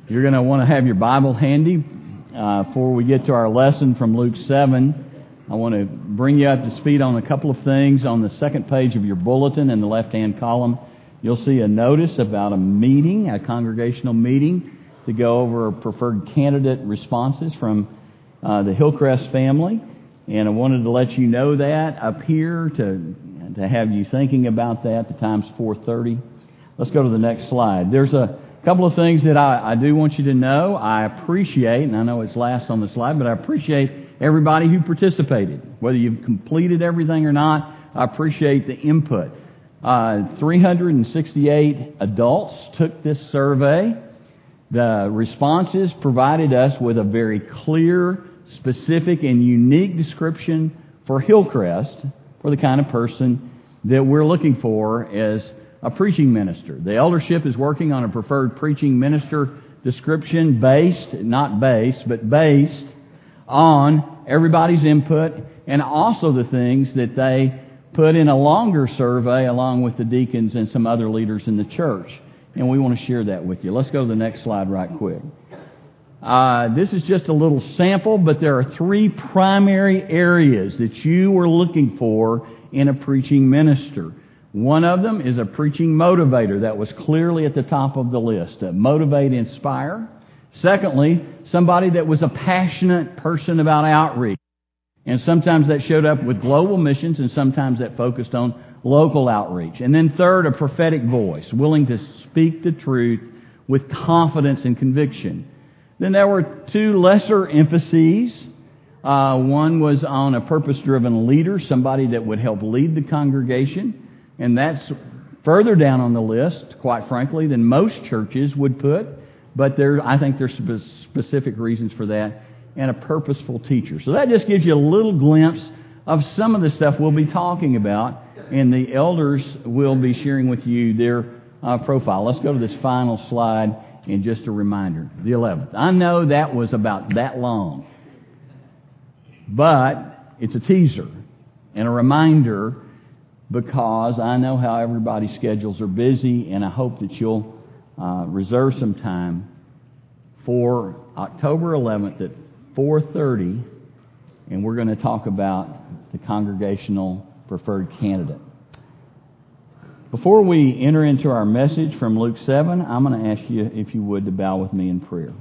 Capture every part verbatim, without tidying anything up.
You're going to want to have your Bible handy. Uh, before we get to our lesson from Luke seven, I want to bring you up to speed on a couple of things. On the second page of your bulletin in the left-hand column, you'll see a notice about a meeting, a congregational meeting, to go over preferred candidate responses from uh, the Hillcrest family. And I wanted to let you know that up here to, to have you thinking about that. The time's four thirty. Let's go to the next slide. There's a couple of things that I, I do want you to know. I appreciate, and I know it's last on the slide, but I appreciate everybody who participated. Whether you've completed everything or not, I appreciate the input. Uh, three hundred sixty-eight adults took this survey. The responses provided us with a very clear, specific, and unique description for Hillcrest, for the kind of person that we're looking for as a preaching minister. The eldership is working on a preferred preaching minister description based, not based, but based on everybody's input and also the things that they put in a longer survey along with the deacons and some other leaders in the church. And we want to share that with you. Let's go to the next slide right quick. Uh, this is just a little sample, but there are three primary areas that you were looking for in a preaching minister. One of them is a preaching motivator. That was clearly at the top of the list. Uh, motivate, inspire. Secondly, somebody that was a passionate person about outreach. And sometimes that showed up with global missions, and sometimes that focused on local outreach. And then third, a prophetic voice, willing to speak the truth with confidence and conviction. Then there were two lesser emphases. Uh, one was on a purpose-driven leader, somebody that would help lead the congregation. And that's further down on the list, quite frankly, than most churches would put. But there, I think there's spe- specific reasons for that. And a purposeful teacher. So that just gives you a little glimpse of some of the stuff we'll be talking about. And the elders will be sharing with you their uh, profile. Let's go to this final slide and just a reminder. The eleventh. I know that was about that long. But it's a teaser and a reminder, because I know how everybody's schedules are busy, and I hope that you'll uh, reserve some time for October eleventh at four thirty, and we're going to talk about the congregational preferred candidate. Before we enter into our message from Luke seven, I'm going to ask you, if you would, to bow with me in prayer.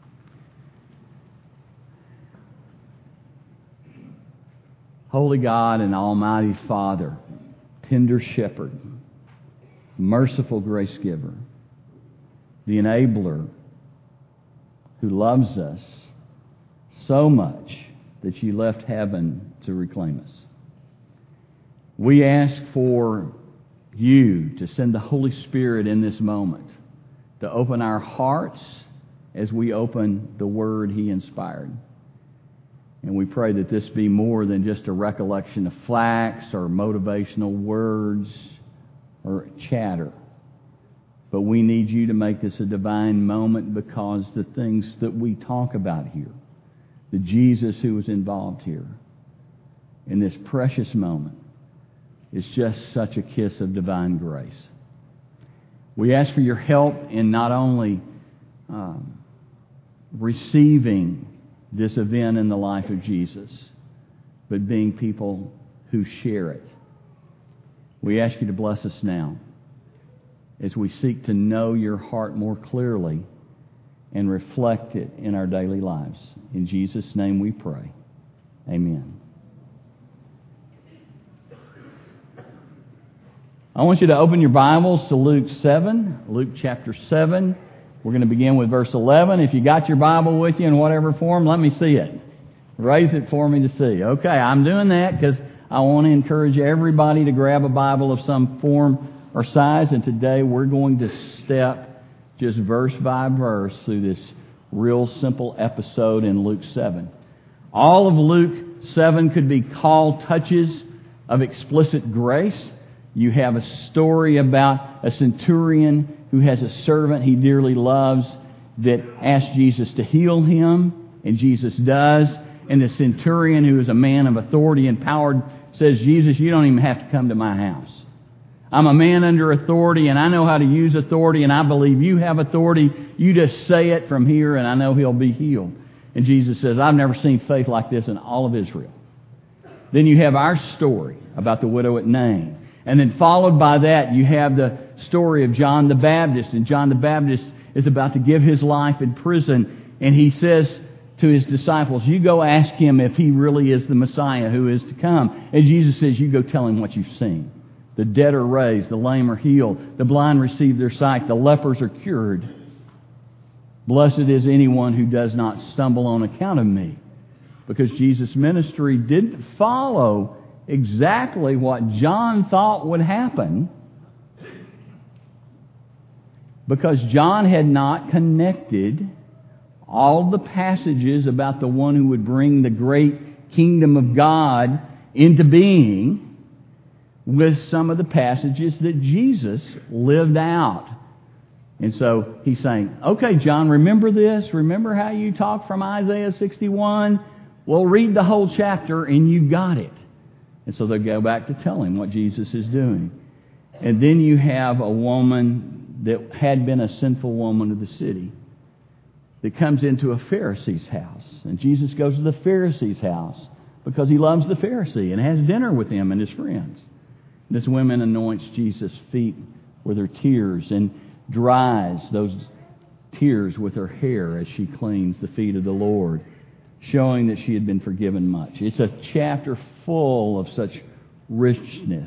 Holy God and Almighty Father, tender shepherd, merciful grace giver, the enabler who loves us so much that you left heaven to reclaim us. We ask for you to send the Holy Spirit in this moment to open our hearts as we open the Word He inspired. And we pray that this be more than just a recollection of facts or motivational words or chatter. But we need you to make this a divine moment, because the things that we talk about here, the Jesus who was involved here in this precious moment, is just such a kiss of divine grace. We ask for your help in not only um, receiving this event in the life of Jesus, but being people who share it. We ask you to bless us now as we seek to know your heart more clearly and reflect it in our daily lives. In Jesus' name we pray. Amen. I want you to open your Bibles to Luke seven, Luke chapter seven. We're going to begin with verse eleven. If you got your Bible with you in whatever form, let me see it. Raise it for me to see. Okay, I'm doing that because I want to encourage everybody to grab a Bible of some form or size. And today we're going to step just verse by verse through this real simple episode in Luke seven. All of Luke seven could be called touches of explicit grace. You have a story about a centurion who has a servant he dearly loves that asks Jesus to heal him, and Jesus does. And the centurion, who is a man of authority and power, says, Jesus, you don't even have to come to my house. I'm a man under authority, and I know how to use authority, and I believe you have authority. You just say it from here, and I know he'll be healed. And Jesus says, I've never seen faith like this in all of Israel. Then you have our story about the widow at Nain. And then followed by that, you have the story of John the Baptist. And John the Baptist is about to give his life in prison. And he says to his disciples, you go ask him if he really is the Messiah who is to come. And Jesus says, you go tell him what you've seen. The dead are raised, the lame are healed, the blind receive their sight, the lepers are cured. Blessed is anyone who does not stumble on account of me. Because Jesus' ministry didn't follow exactly what John thought would happen, because John had not connected all the passages about the one who would bring the great kingdom of God into being with some of the passages that Jesus lived out. And so he's saying, okay, John, remember this? Remember how you talked from Isaiah sixty-one? Well, read the whole chapter and you got it. And so they go back to tell him what Jesus is doing. And then you have a woman that had been a sinful woman of the city that comes into a Pharisee's house. And Jesus goes to the Pharisee's house because he loves the Pharisee and has dinner with him and his friends. This woman anoints Jesus' feet with her tears and dries those tears with her hair as she cleans the feet of the Lord, showing that she had been forgiven much. It's a chapter full of such richness.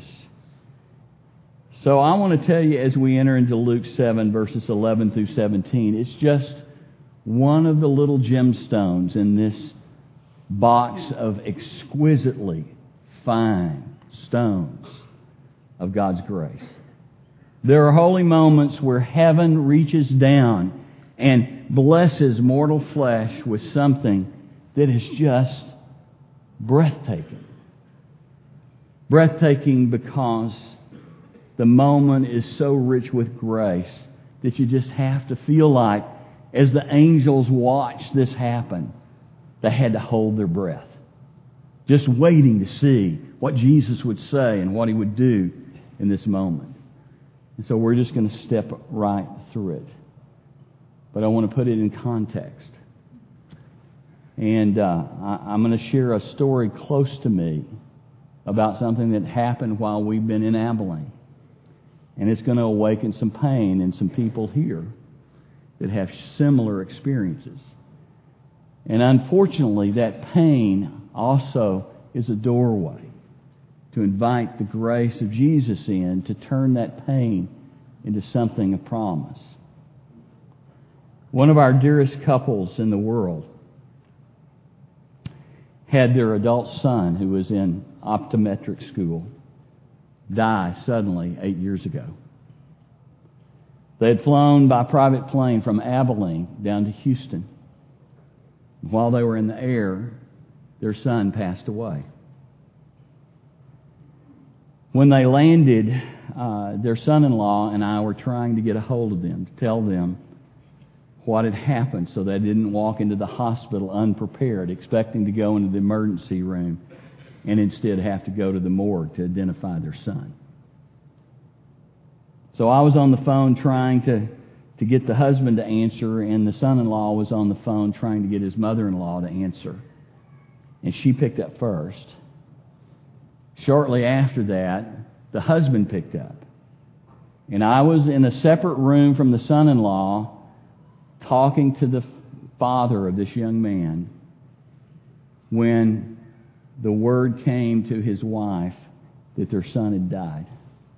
So I want to tell you, as we enter into Luke seven, verses eleven through seventeen, it's just one of the little gemstones in this box of exquisitely fine stones of God's grace. There are holy moments where heaven reaches down and blesses mortal flesh with something that is just breathtaking. Breathtaking because the moment is so rich with grace that you just have to feel like, as the angels watched this happen, they had to hold their breath, just waiting to see what Jesus would say and what he would do in this moment. And so we're just going to step right through it. But I want to put it in context. And uh, I, I'm going to share a story close to me about something that happened while we've been in Abilene. And it's going to awaken some pain in some people here that have similar experiences. And unfortunately, that pain also is a doorway to invite the grace of Jesus in, to turn that pain into something of promise. One of our dearest couples in the world had their adult son, who was in optometric school, die suddenly eight years ago. They had flown by private plane from Abilene down to Houston. While they were in the air, their son passed away. When they landed, uh, their son-in-law and I were trying to get a hold of them to tell them what had happened so they didn't walk into the hospital unprepared, expecting to go into the emergency room and instead have to go to the morgue to identify their son. So I was on the phone trying to, to get the husband to answer, and the son-in-law was on the phone trying to get his mother-in-law to answer. And she picked up first. Shortly after that, the husband picked up. And I was in a separate room from the son-in-law talking to the father of this young man when the word came to his wife that their son had died.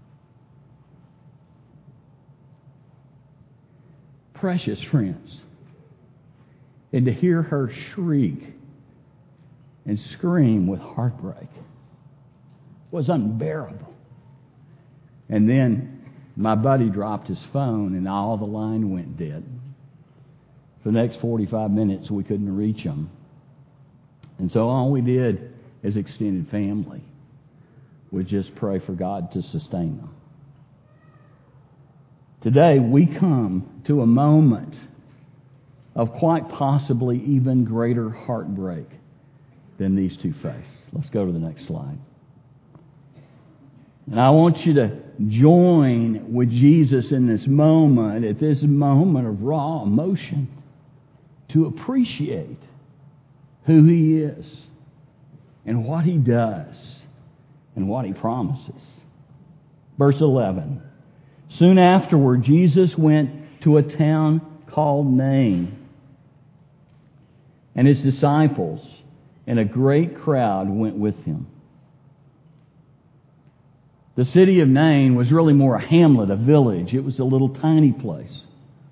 Precious friends. And to hear her shriek and scream with heartbreak was unbearable. And then my buddy dropped his phone and all the line went dead. For the next forty-five minutes, we couldn't reach him. And so all we did as extended family was just pray for God to sustain them. Today, we come to a moment of quite possibly even greater heartbreak than these two face. Let's go to the next slide. And I want you to join with Jesus in this moment, at this moment of raw emotion, to appreciate who He is and what He does and what He promises. Verse eleven. Soon afterward, Jesus went to a town called Nain, and His disciples and a great crowd went with Him. The city of Nain was really more a hamlet, a village. It was a little tiny place.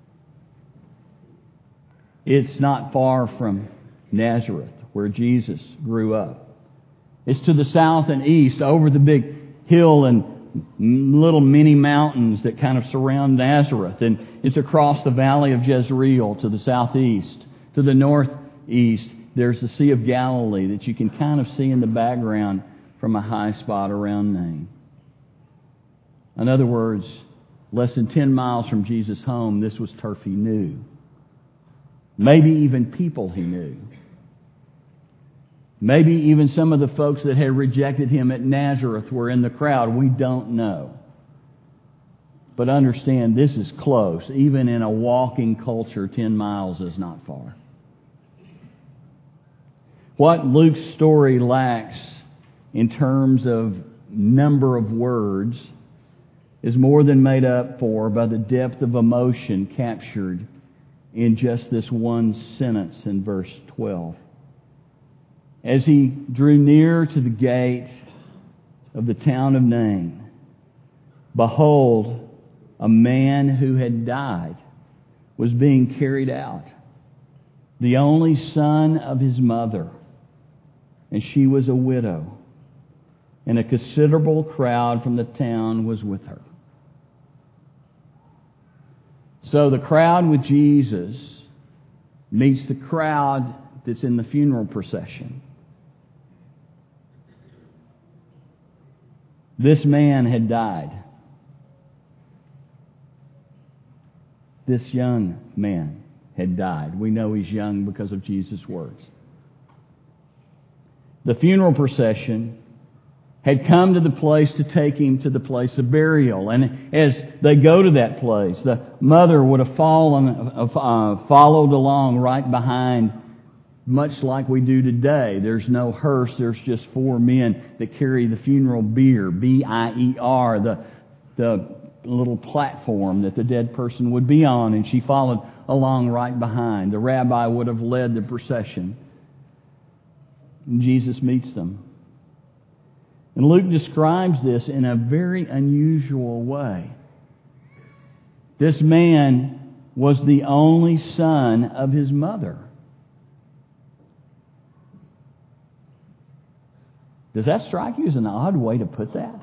It's not far from Nazareth, where Jesus grew up. It's to the south and east, over the big hill and little mini mountains that kind of surround Nazareth. And it's across the valley of Jezreel to the southeast. To the northeast, there's the Sea of Galilee that you can kind of see in the background from a high spot around Nain. In other words, less than ten miles from Jesus' home, this was turf He knew. Maybe even people He knew. Maybe even some of the folks that had rejected Him at Nazareth were in the crowd. We don't know. But understand, this is close. Even in a walking culture, ten miles is not far. What Luke's story lacks in terms of number of words is more than made up for by the depth of emotion captured in just this one sentence in verse twelve. As He drew near to the gate of the town of Nain, behold, a man who had died was being carried out, the only son of his mother, and she was a widow, and a considerable crowd from the town was with her. So the crowd with Jesus meets the crowd that's in the funeral procession. This man had died. This young man had died. We know he's young because of Jesus' words. The funeral procession had come to the place to take him to the place of burial. And as they go to that place, the mother would have fallen, uh, followed along right behind, much like we do today. There's no hearse. There's just four men that carry the funeral bier, B I E R, the, the little platform that the dead person would be on. And she followed along right behind. The rabbi would have led the procession. And Jesus meets them. And Luke describes this in a very unusual way. This man was the only son of his mother. Does that strike you as an odd way to put that?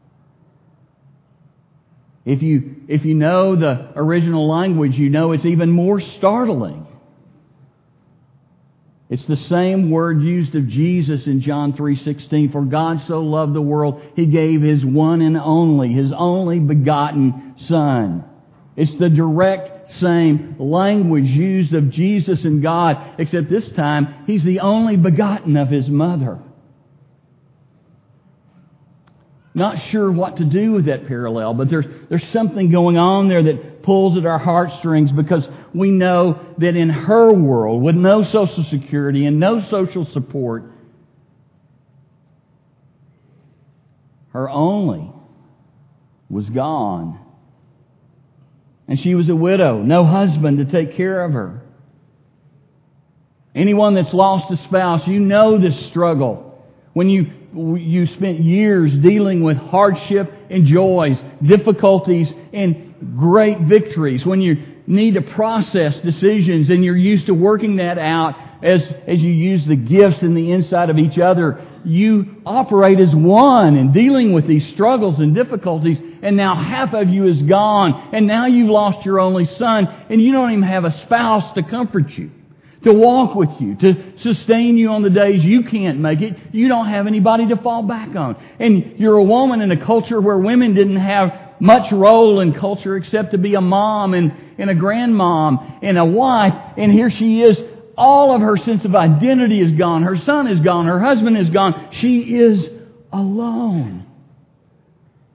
If you, if you know the original language, you know it's even more startling. It's the same word used of Jesus in John three sixteen. For God so loved the world, He gave His one and only, His only begotten Son. It's the direct same language used of Jesus and God, except this time He's the only begotten of His mother. Not sure what to do with that parallel, but there's, there's something going on there that pulls at our heartstrings, because we know that in her world, with no Social Security and no social support, her only was gone. And she was a widow, no husband to take care of her. Anyone that's lost a spouse, you know this struggle. When you you spent years dealing with hardship and joys, difficulties and great victories. When you need to process decisions and you're used to working that out as, as you use the gifts in the inside of each other, you operate as one in dealing with these struggles and difficulties, and now half of you is gone, and now you've lost your only son, and you don't even have a spouse to comfort you, to walk with you, to sustain you on the days you can't make it. You don't have anybody to fall back on. And you're a woman in a culture where women didn't have much role in culture except to be a mom and, and a grandmom and a wife. And here she is. All of her sense of identity is gone. Her son is gone. Her husband is gone. She is alone.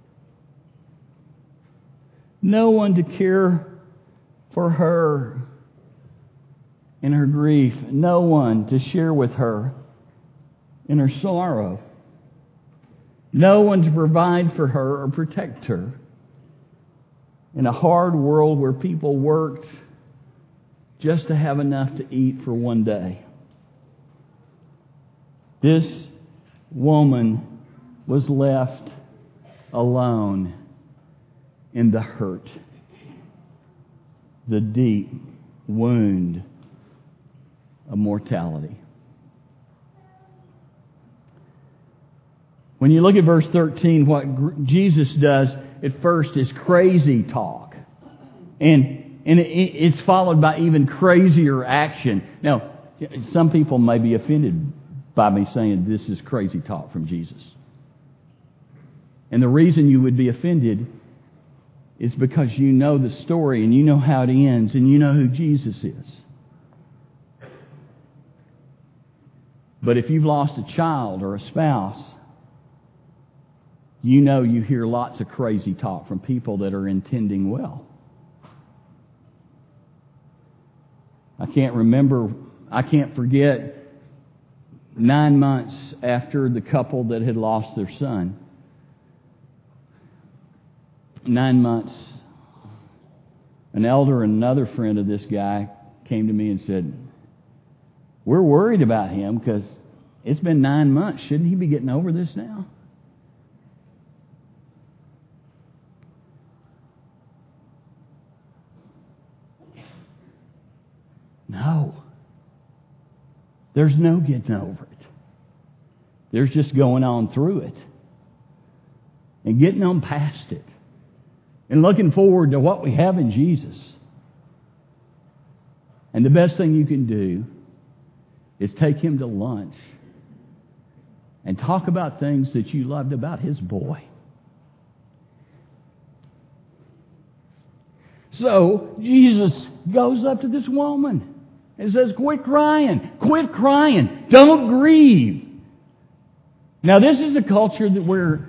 No one to care for her in her grief. No one to share with her in her sorrow. No one to provide for her or protect her in a hard world where people worked just to have enough to eat for one day. This woman was left alone in the hurt, the deep wound of mortality. When you look at verse thirteen, what Jesus does at first is crazy talk. And, and it, it's followed by even crazier action. Now, some people may be offended by me saying this is crazy talk from Jesus. And the reason you would be offended is because you know the story and you know how it ends and you know who Jesus is. But if you've lost a child or a spouse, you know you hear lots of crazy talk from people that are intending well. I can't remember, I can't forget nine months after the couple that had lost their son. Nine months, an elder and another friend of this guy came to me and said, "We're worried about him because it's been nine months. Shouldn't he be getting over this now?" No. There's no getting over it. There's just going on through it and getting on past it and looking forward to what we have in Jesus. And the best thing you can do is take him to lunch and talk about things that you loved about his boy. So Jesus goes up to this woman and says, "Quit crying. Quit crying. Don't grieve." Now, this is a culture that where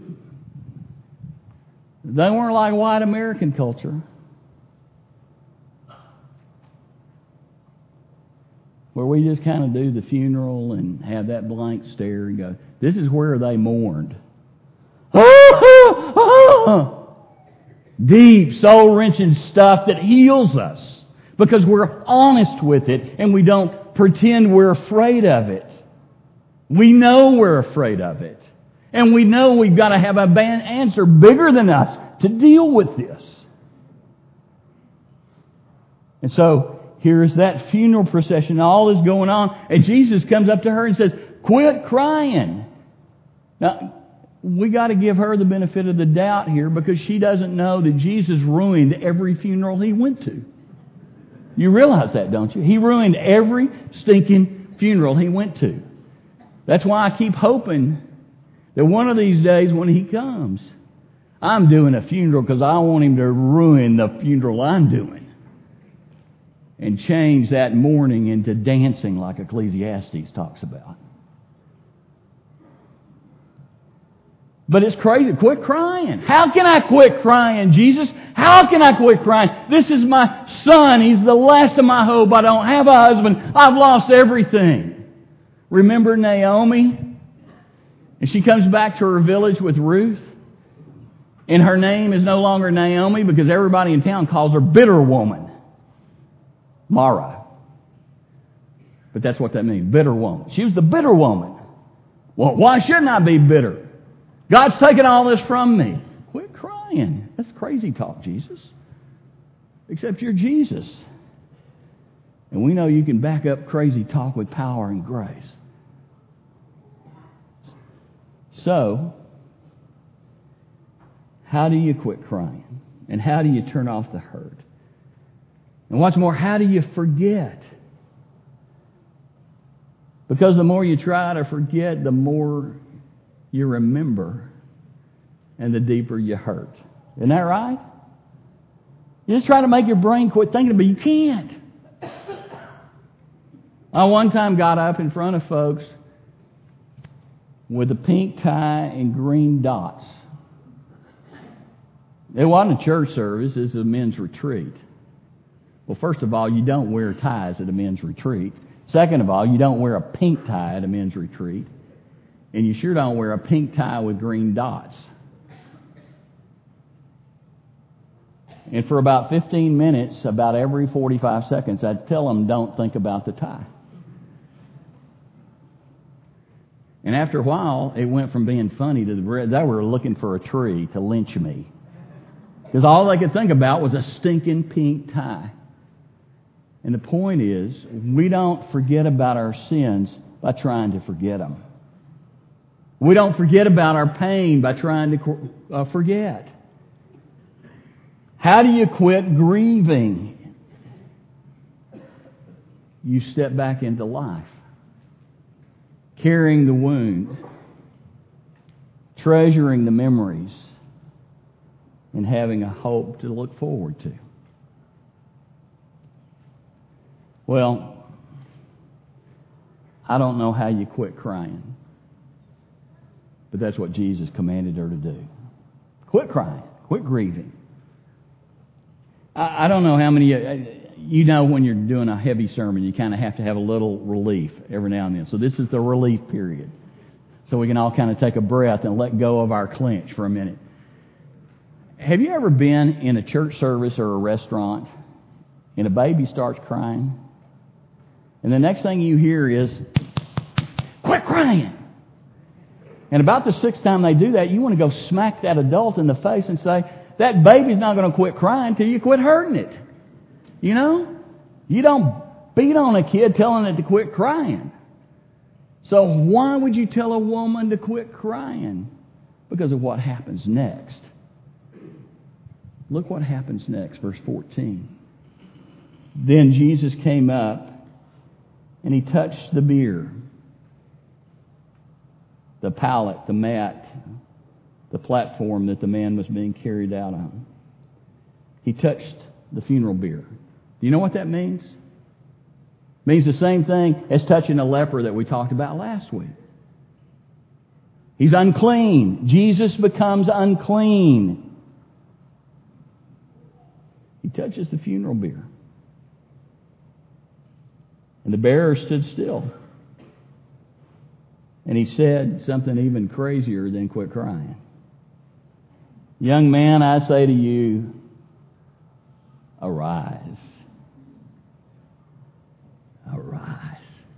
they weren't like white American culture, where we just kind of do the funeral and have that blank stare and go. This is where they mourned. Deep, soul-wrenching stuff that heals us because we're honest with it and we don't pretend we're afraid of it. We know we're afraid of it. And we know we've got to have an answer bigger than us to deal with this. And so here's that funeral procession. All is going on. And Jesus comes up to her and says, "Quit crying." Now, we got to give her the benefit of the doubt here because she doesn't know that Jesus ruined every funeral he went to. You realize that, don't you? He ruined every stinking funeral he went to. That's why I keep hoping that one of these days when he comes, I'm doing a funeral because I want him to ruin the funeral I'm doing and change that mourning into dancing like Ecclesiastes talks about. But it's crazy. Quit crying. How can I quit crying, Jesus? How can I quit crying? This is my son. He's the last of my hope. I don't have a husband. I've lost everything. Remember Naomi? And she comes back to her village with Ruth. And her name is no longer Naomi because everybody in town calls her bitter woman. Mara. But that's what that means. Bitter woman. She was the bitter woman. Well, why shouldn't I be bitter? God's taken all this from me. Quit crying. That's crazy talk, Jesus. Except you're Jesus. And we know you can back up crazy talk with power and grace. So, how do you quit crying? And how do you turn off the hurt? And what's more, how do you forget? Because the more you try to forget, the more you remember, and the deeper you hurt. Isn't that right? You just try to make your brain quit thinking, but you can't. I one time got up in front of folks with a pink tie and green dots It wasn't a church service, it's a men's retreat. Well, first of all, you don't wear ties at a men's retreat. Second of all, you don't wear a pink tie at a men's retreat. And you sure don't wear a pink tie with green dots. And for about fifteen minutes, about every forty-five seconds, I'd tell them, don't think about the tie. And after a while, it went from being funny to the, they were looking for a tree to lynch me. Because all they could think about was a stinking pink tie. And the point is, we don't forget about our sins by trying to forget them. We don't forget about our pain by trying to uh, forget. How do you quit grieving? You step back into life, carrying the wound, treasuring the memories, and having a hope to look forward to. Well, I don't know how you quit crying, but that's what Jesus commanded her to do. Quit crying. Quit grieving. I, I don't know how many... Uh, you know when you're doing a heavy sermon, you kind of have to have a little relief every now and then. So this is the relief period. So we can all kind of take a breath and let go of our clench for a minute. Have you ever been in a church service or a restaurant and a baby starts crying? And the next thing you hear is, quit crying. And about the sixth time they do that, you want to go smack that adult in the face and say, that baby's not going to quit crying till you quit hurting it. You know? You don't beat on a kid telling it to quit crying. So why would you tell a woman to quit crying? Because of what happens next. Look what happens next, verse fourteen. Then Jesus came up and he touched the bier, the pallet, the mat, the platform that the man was being carried out on. He touched the funeral bier. Do you know what that means? It means the same thing as touching a leper that we talked about last week. He's unclean. Jesus becomes unclean. He touches the funeral bier. And the bearer stood still. And he said something even crazier than quit crying. Young man, I say to you, arise. Arise.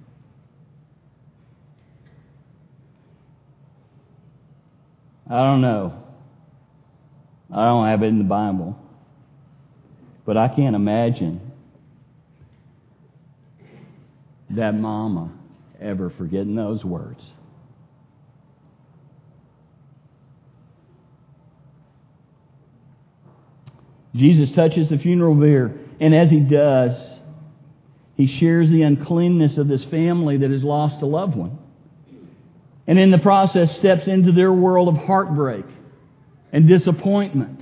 I don't know. I don't have it in the Bible. But I can't imagine that mama ever forgetting those words. Jesus touches the funeral bier, and as he does, he shares the uncleanness of this family that has lost a loved one. And in the process steps into their world of heartbreak and disappointment.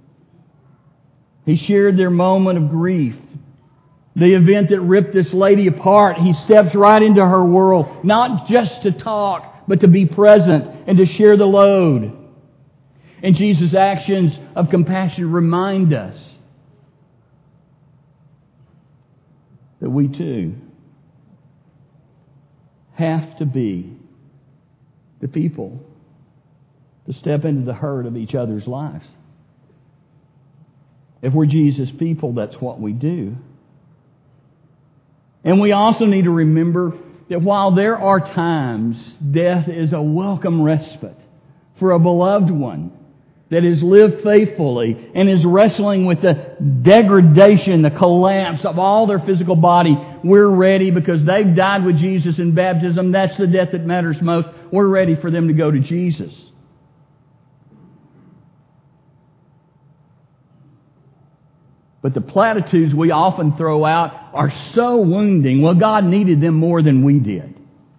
He shared their moment of grief. The event that ripped this lady apart, he steps right into her world, not just to talk, but to be present and to share the load. And Jesus' actions of compassion remind us that we too have to be the people to step into the hurt of each other's lives. If we're Jesus' people, that's what we do. And we also need to remember that while there are times death is a welcome respite for a beloved one that has lived faithfully and is wrestling with the degradation, the collapse of all their physical body, we're ready because they've died with Jesus in baptism. That's the death that matters most. We're ready for them to go to Jesus. But the platitudes we often throw out are so wounding. Well, God needed them more than we did.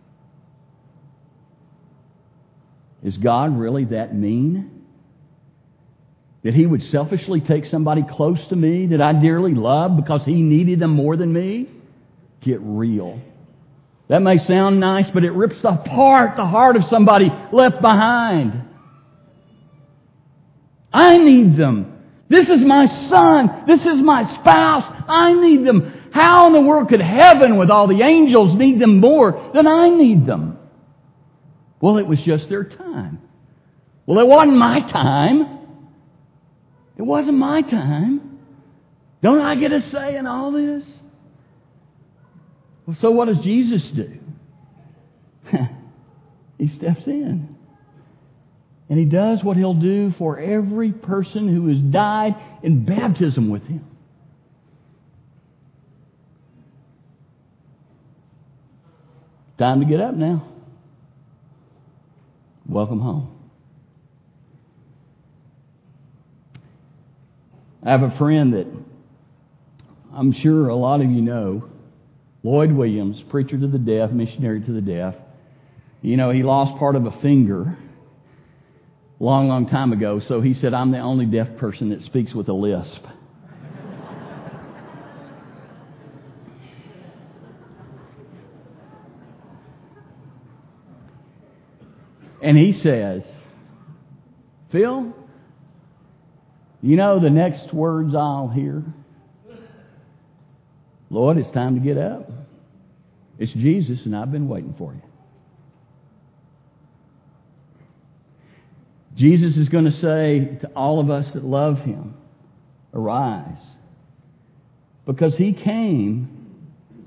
Is God really that mean? That He would selfishly take somebody close to me that I dearly love because He needed them more than me? Get real. That may sound nice, but it rips apart the heart of somebody left behind. I need them. This is my son. This is my spouse. I need them. How in the world could heaven with all the angels need them more than I need them? Well, it was just their time. Well, it wasn't my time. It wasn't my time. Don't I get a say in all this? Well, so what does Jesus do? He steps in. And He does what He'll do for every person who has died in baptism with Him. Time to get up now. Welcome home. I have a friend that I'm sure a lot of you know, Lloyd Williams, preacher to the deaf, missionary to the deaf. You know, he lost part of a finger a long, long time ago, so he said, I'm the only deaf person that speaks with a lisp. And he says, Phil, you know the next words I'll hear? Lord, it's time to get up. It's Jesus, and I've been waiting for you. Jesus is going to say to all of us that love Him, arise. Because He came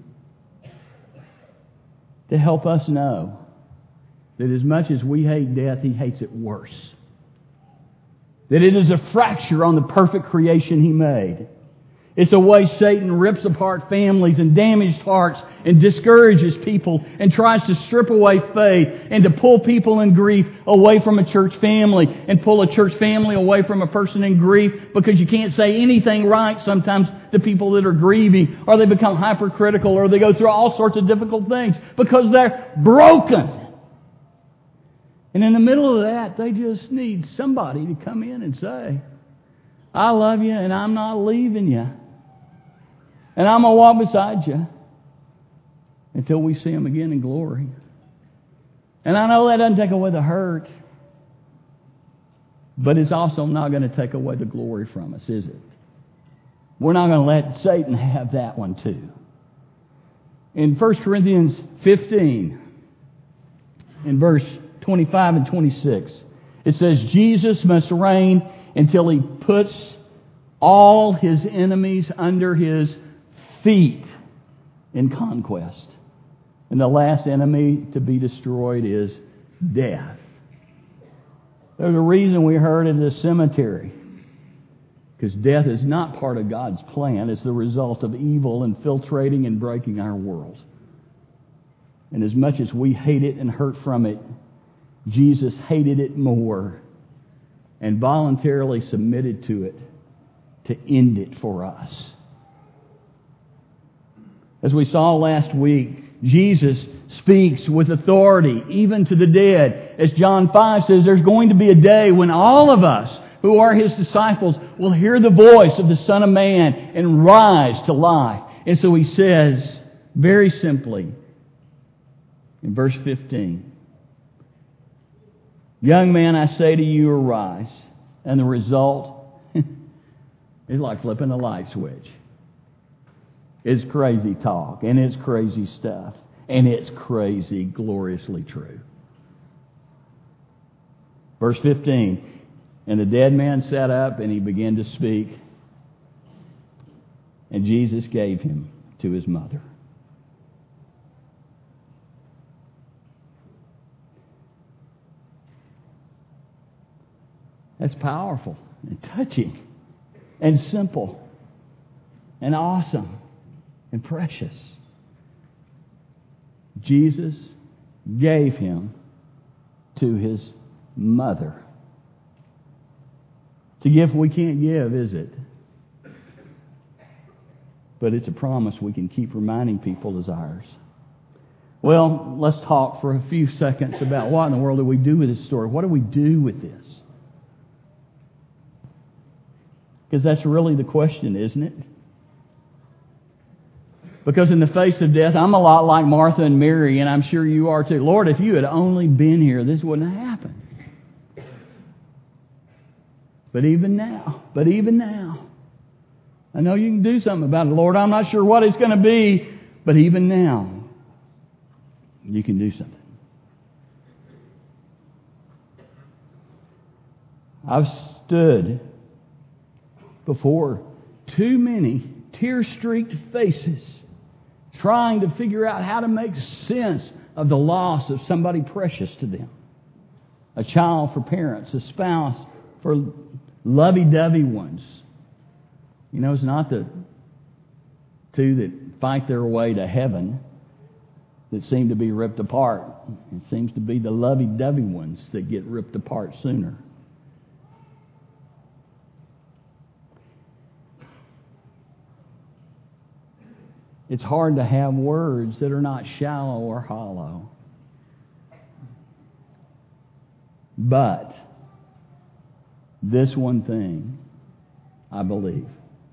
to help us know that as much as we hate death, He hates it worse. That it is a fracture on the perfect creation He made. It's a way Satan rips apart families and damaged hearts and discourages people and tries to strip away faith and to pull people in grief away from a church family and pull a church family away from a person in grief because you can't say anything right sometimes to people that are grieving, or they become hypercritical, or they go through all sorts of difficult things because they're broken. And in the middle of that, they just need somebody to come in and say, I love you and I'm not leaving you. And I'm going to walk beside you until we see Him again in glory. And I know that doesn't take away the hurt, but it's also not going to take away the glory from us, is it? We're not going to let Satan have that one too. In First Corinthians fifteen, in verse twenty-five and twenty-six, it says, Jesus must reign until He puts all His enemies under His feet in conquest. And the last enemy to be destroyed is death. There's a reason we heard in the cemetery. Because death is not part of God's plan. It's the result of evil infiltrating and breaking our world. And as much as we hate it and hurt from it, Jesus hated it more and voluntarily submitted to it to end it for us. As we saw last week, Jesus speaks with authority even to the dead. As John five says, there's going to be a day when all of us who are His disciples will hear the voice of the Son of Man and rise to life. And so He says, very simply, in verse fifteen, young man, I say to you, arise. And the result is like flipping a light switch. It's crazy talk, and it's crazy stuff, and it's crazy, gloriously true. Verse fifteen, and the dead man sat up, and he began to speak, and Jesus gave him to his mother. That's powerful and touching and simple and awesome and precious. Jesus gave him to his mother. It's a gift we can't give, is it? But it's a promise we can keep reminding people is ours. Well, let's talk for a few seconds about what in the world do we do with this story? What do we do with this? Because that's really the question, isn't it? Because in the face of death, I'm a lot like Martha and Mary, and I'm sure you are too. Lord, if you had only been here, this wouldn't have happened. But even now, but even now, I know you can do something about it, Lord. I'm not sure what it's going to be, but even now, you can do something. I've stood before too many tear-streaked faces trying to figure out how to make sense of the loss of somebody precious to them. A child for parents, a spouse for lovey-dovey ones. You know, it's not the two that fight their way to heaven that seem to be ripped apart. It seems to be the lovey-dovey ones that get ripped apart sooner. It's hard to have words that are not shallow or hollow. But this one thing, I believe.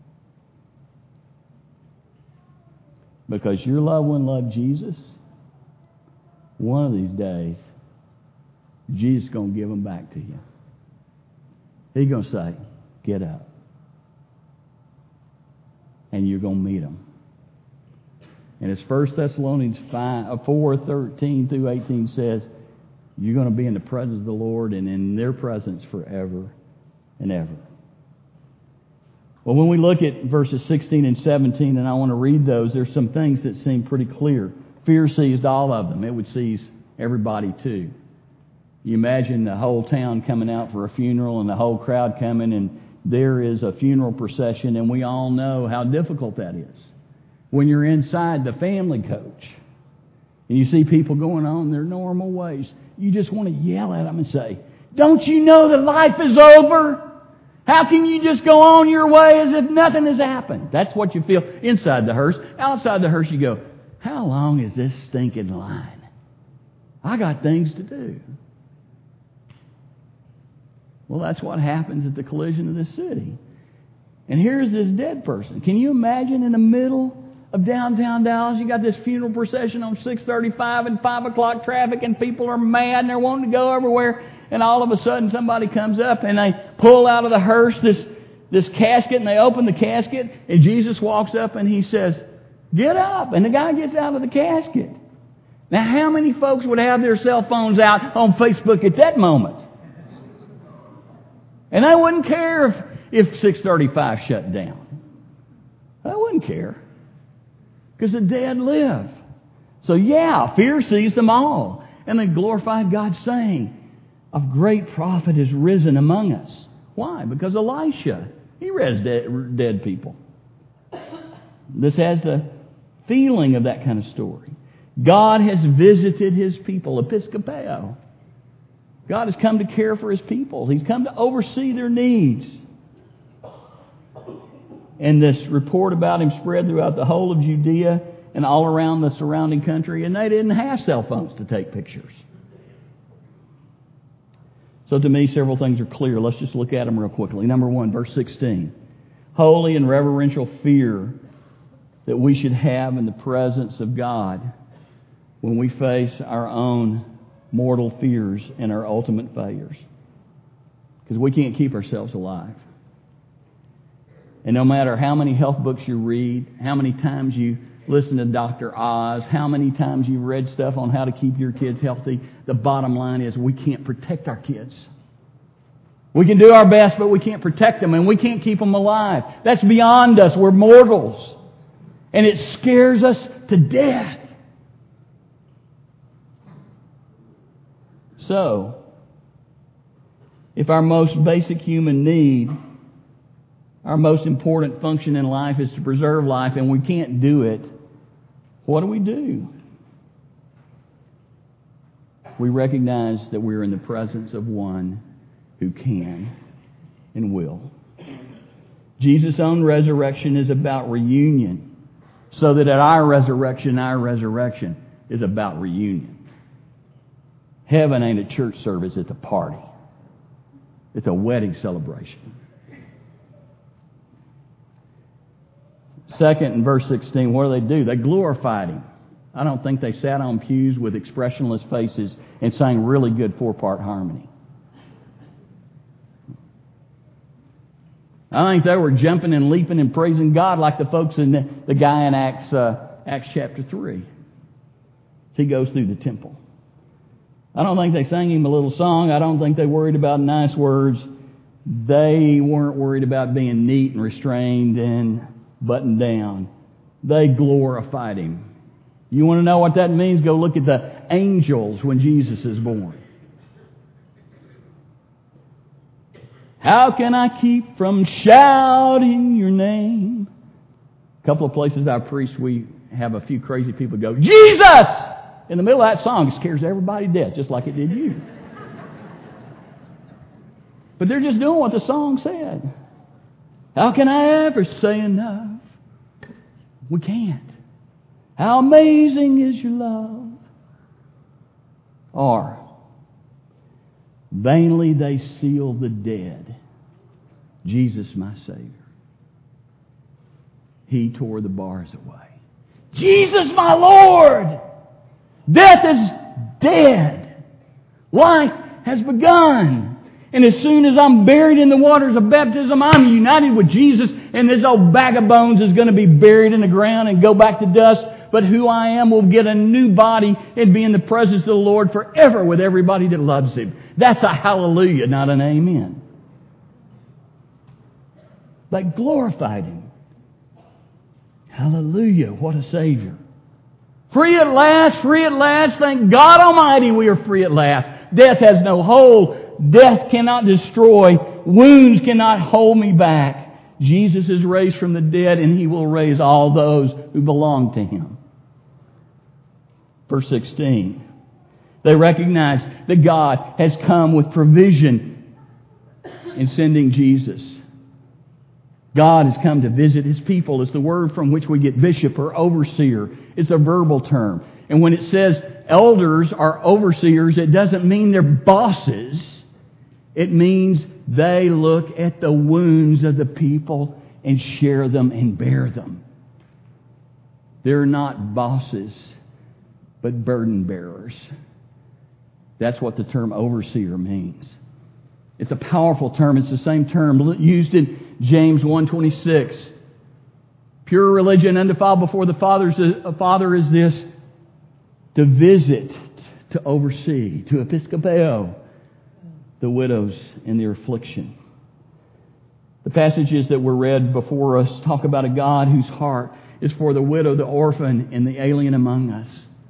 Because your loved one loved Jesus, one of these days, Jesus is going to give them back to you. He's going to say, get up. And you're going to meet them. And as First Thessalonians four, thirteen through eighteen says, you're going to be in the presence of the Lord and in their presence forever and ever. Well, when we look at verses sixteen and seventeen, and I want to read those, there's some things that seem pretty clear. Fear seized all of them. It would seize everybody too. You imagine the whole town coming out for a funeral and the whole crowd coming, and there is a funeral procession, and we all know how difficult that is. When you're inside the family coach and you see people going on their normal ways, you just want to yell at them and say, don't you know that life is over? How can you just go on your way as if nothing has happened? That's what you feel inside the hearse. Outside the hearse you go, how long is this stinking line? I got things to do. Well, that's what happens at the collision of this city. And here's this dead person. Can you imagine in the middle of downtown Dallas, you got this funeral procession on six thirty-five and five o'clock traffic, and people are mad and they're wanting to go everywhere, and all of a sudden somebody comes up and they pull out of the hearse this, this casket, and they open the casket, and Jesus walks up and he says, get up, and the guy gets out of the casket. Now, how many folks would have their cell phones out on Facebook at that moment? And they wouldn't care if, if six thirty-five shut down. They wouldn't care. Because the dead live. So yeah, fear seized them all. And they glorified God, saying, a great prophet is risen among us. Why? Because Elisha, he raised dead, dead people. This has the feeling of that kind of story. God has visited His people, episkopeo. God has come to care for His people. He's come to oversee their needs. And this report about Him spread throughout the whole of Judea and all around the surrounding country. And they didn't have cell phones to take pictures. So to me, several things are clear. Let's just look at them real quickly. Number one, verse sixteen. Holy and reverential fear that we should have in the presence of God when we face our own mortal fears and our ultimate failures. Because we can't keep ourselves alive. And no matter how many health books you read, how many times you listen to Doctor Oz, how many times you've read stuff on how to keep your kids healthy, the bottom line is we can't protect our kids. We can do our best, but we can't protect them, and we can't keep them alive. That's beyond us. We're mortals. And it scares us to death. So, if our most basic human need, our most important function in life is to preserve life, and we can't do it, what do we do? We recognize that we're in the presence of one who can and will. Jesus' own resurrection is about reunion, so that at our resurrection, our resurrection is about reunion. Heaven ain't a church service, it's a party. It's a wedding celebration. Second, in verse sixteen, what do they do? They glorified Him. I don't think they sat on pews with expressionless faces and sang really good four-part harmony. I think they were jumping and leaping and praising God like the folks in the, the guy in Acts, uh, Acts chapter three. He goes through the temple. I don't think they sang him a little song. I don't think they worried about nice words. They weren't worried about being neat and restrained and buttoned down. They glorified him. You want to know what that means? Go look at the angels when Jesus is born. How can I keep from shouting your name? A couple of places I preach, we have a few crazy people go, Jesus! In the middle of that song, it scares everybody to death, just like it did you. But they're just doing what the song said. How can I ever say enough? We can't. How amazing is your love? Or, vainly they seal the dead. Jesus, my Savior. He tore the bars away. Jesus, my Lord! Death is dead. Life has begun. And as soon as I'm buried in the waters of baptism, I'm united with Jesus, and this old bag of bones is going to be buried in the ground and go back to dust. But who I am will get a new body and be in the presence of the Lord forever with everybody that loves Him. That's a hallelujah, not an amen. They glorified Him. Hallelujah, what a Savior. Free at last, free at last. Thank God Almighty we are free at last. Death has no hold. Death cannot destroy. Wounds cannot hold me back. Jesus is raised from the dead, and He will raise all those who belong to Him. Verse sixteen. They recognize that God has come with provision in sending Jesus. God has come to visit His people. It's the word from which we get bishop or overseer. It's a verbal term. And when it says elders are overseers, it doesn't mean they're bosses. It means they look at the wounds of the people and share them and bear them. They're not bosses, but burden bearers. That's what the term overseer means. It's a powerful term. It's the same term used in James one twenty-six. Pure religion undefiled before the Father's, uh, Father is this: to visit, to oversee, to episkopeo, the widows in their affliction. The passages that were read before us talk about a God whose heart is for the widow, the orphan, and the alien among us.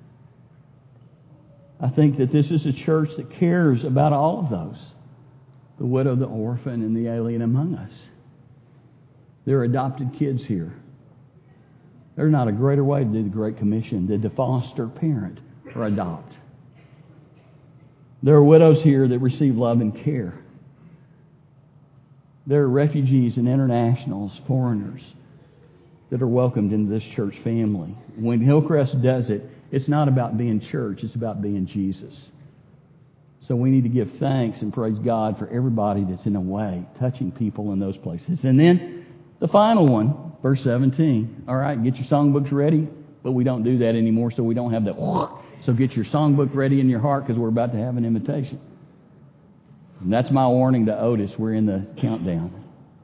I think that this is a church that cares about all of those. The widow, the orphan, and the alien among us. There are adopted kids here. There's not a greater way to do the Great Commission than to foster, parent, or adopt. There are widows here that receive love and care. There are refugees and internationals, foreigners, that are welcomed into this church family. When Hillcrest does it, it's not about being church, it's about being Jesus. So we need to give thanks and praise God for everybody that's in a way touching people in those places. And then the final one, verse seventeen. All right, get your songbooks ready. But we don't do that anymore, so we don't have that. So get your songbook ready in your heart, because we're about to have an invitation. And that's my warning to Otis. We're in the countdown.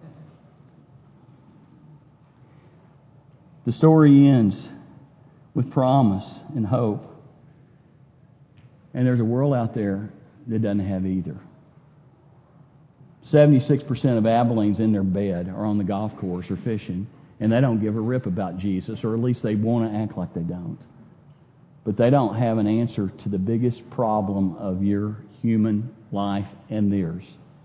The story ends with promise and hope. And there's a world out there that doesn't have either. seventy-six percent of Abilene's in their bed or on the golf course or fishing, and they don't give a rip about Jesus, or at least they want to act like they don't. But they don't have an answer to the biggest problem of your human life and theirs.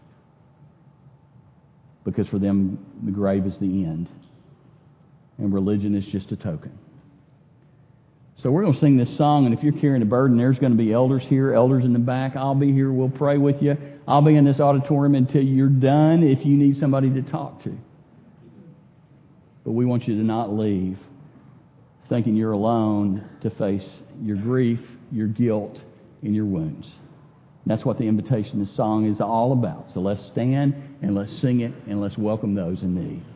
Because for them, the grave is the end. And religion is just a token. So we're going to sing this song, and if you're carrying a burden, there's going to be elders here, elders in the back. I'll be here. We'll pray with you. I'll be in this auditorium until you're done if you need somebody to talk to. But we want you to not leave thinking you're alone to face your grief, your guilt, and your wounds. That's what the invitation, this song is all about. So let's stand and let's sing it and let's welcome those in need.